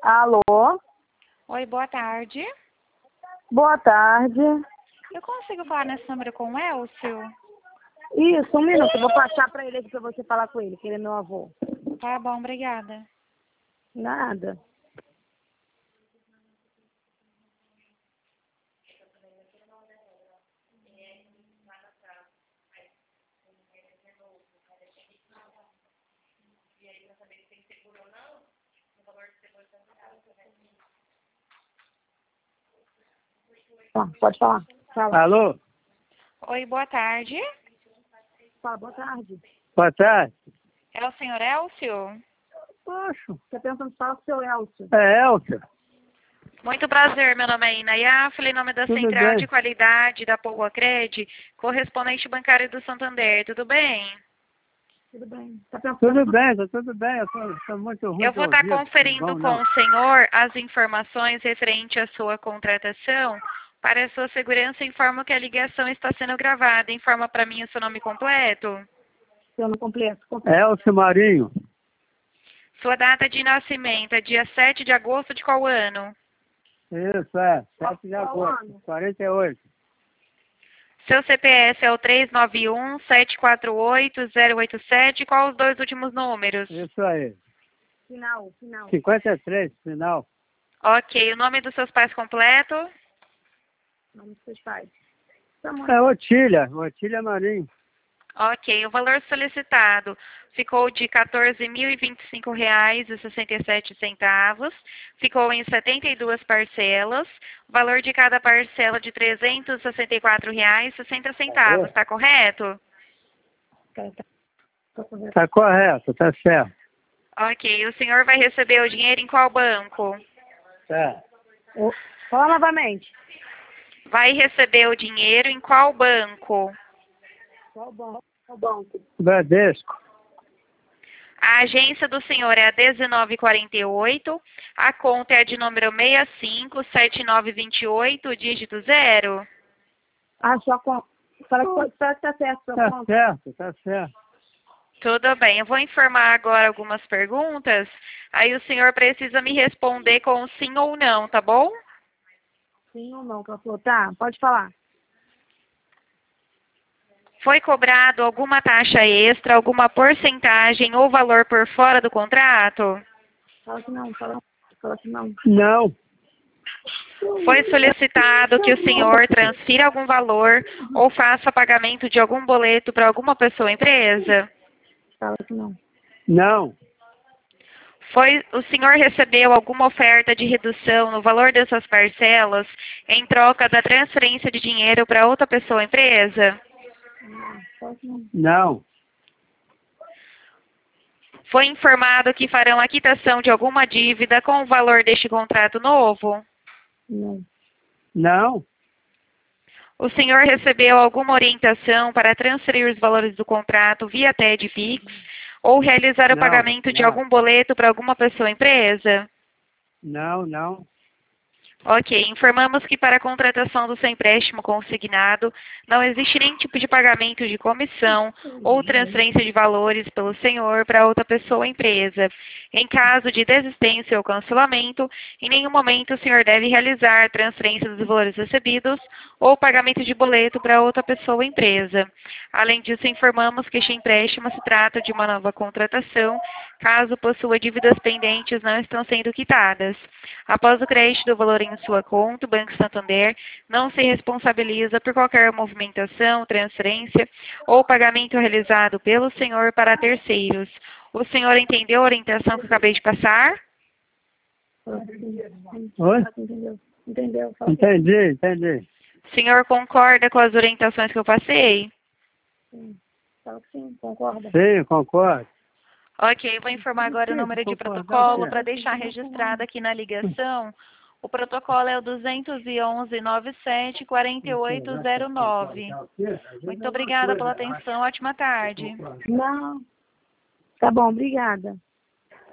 Alô? Oi, boa tarde. Boa tarde. Eu consigo falar nesse número com o Elcio? Isso, um minuto. Eu vou passar pra ele aqui pra você falar com ele, que ele é meu avô. Tá bom, obrigada. Nada. Tá, pode falar. Fala. Alô? Oi, boa tarde. Fala, boa tarde. Boa tarde. É o senhor Elcio? Poxa, você pensando em falar com o seu Elcio. É Elcia. Muito prazer, meu nome é Inaya, falei em nome da Tudo Central bem. de Qualidade da Pogoacred, correspondente bancário do Santander, tudo bem? Tudo bem. Tá pensando... Tudo bem, tá tudo bem. Eu tô muito ruim Eu de vou estar ouvir, conferindo bom, com não. o senhor as informações referente à sua contratação. Para a sua segurança, informo que a ligação está sendo gravada. Informa para mim o seu nome completo. Seu nome completo. Elcio Marinho, Sua data de nascimento é dia 7 de agosto de qual ano? isso, 7 de agosto, 48. Seu CPF é o 391-748-087. Qual os dois últimos números? Isso aí. Final. 53, final. Ok. O nome dos seus pais completo? Nome dos seus pais. É Otília Marinho. Ok. O valor solicitado ficou de R$ 14.025,67. Ficou em 72 parcelas. O valor de cada parcela de R$ 364,60. Está correto? Tá correto, tá certo. Ok. O senhor vai receber o dinheiro em qual banco? Tá. Fala novamente. Vai receber o dinheiro em qual banco? Qual banco? Bradesco. A agência do senhor é a 1948, a conta é a de número 657928, dígito 0. Ah, sua conta. Fala que tá certo, sua Tá conta. certo, tá certo. Tudo bem, eu vou informar agora algumas perguntas, aí o senhor precisa me responder com sim ou não, tá bom? Sim ou não? Que ela falou, tá, pode falar. Foi cobrado alguma taxa extra, alguma porcentagem ou valor por fora do contrato? Fala que não, fala que não. Não, Foi solicitado que o senhor transfira algum valor ou faça pagamento de algum boleto para alguma pessoa ou empresa? Fala que não. não, O senhor recebeu alguma oferta de redução no valor dessas parcelas em troca da transferência de dinheiro para outra pessoa ou empresa? Fala que não. não, Foi informado que farão a quitação de alguma dívida com o valor deste contrato novo? Não. não, O senhor recebeu alguma orientação para transferir os valores do contrato via TED Pix ou realizar o Não, pagamento de não. algum boleto para alguma pessoa ou empresa? não, Ok, informamos que para a contratação do seu empréstimo consignado não existe nenhum tipo de pagamento de comissão ou transferência de valores pelo senhor para outra pessoa ou empresa. Em caso de desistência ou cancelamento, em nenhum momento o senhor deve realizar transferência dos valores recebidos ou pagamento de boleto para outra pessoa ou empresa. Além disso, informamos que este empréstimo se trata de uma nova contratação, caso possua dívidas pendentes não estão sendo quitadas. Após o crédito do valor em sua conta, o Banco Santander não se responsabiliza por qualquer movimentação, transferência ou pagamento realizado pelo senhor para terceiros. O senhor entendeu a orientação que eu acabei de passar? Fala que sim. Oi? Fala que entendeu. Entendeu? Fala que Entendi. O senhor concorda com as orientações que eu passei? sim. Fala que sim, concorda. Sim, concordo. Ok, vou informar agora o número de Concordar, protocolo sim. para deixar registrado aqui na ligação. O protocolo é o 211-97-4809. Muito obrigada pela atenção, ótima tarde. Não. Tá bom, obrigada.